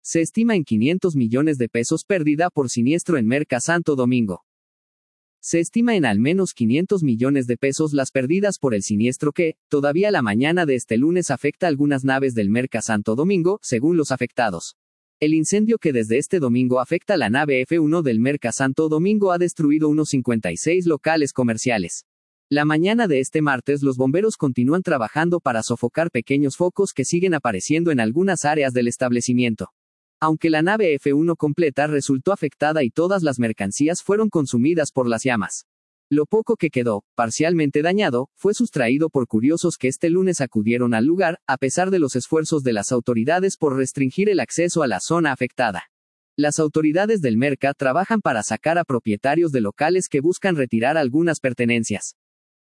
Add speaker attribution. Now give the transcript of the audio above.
Speaker 1: Se estima en 500 millones de pesos pérdida por siniestro en Merca Santo Domingo. Se estima en al menos 500 millones de pesos las pérdidas por el siniestro que, todavía la mañana de este lunes afecta algunas naves del Merca Santo Domingo, según los afectados. El incendio que desde este domingo afecta la nave F1 del Merca Santo Domingo ha destruido unos 56 locales comerciales. La mañana de este martes los bomberos continúan trabajando para sofocar pequeños focos que siguen apareciendo en algunas áreas del establecimiento. Aunque la nave F1 completa resultó afectada y todas las mercancías fueron consumidas por las llamas. Lo poco que quedó, parcialmente dañado, fue sustraído por curiosos que este lunes acudieron al lugar, a pesar de los esfuerzos de las autoridades por restringir el acceso a la zona afectada. Las autoridades del Merca trabajan para sacar a propietarios de locales que buscan retirar algunas pertenencias.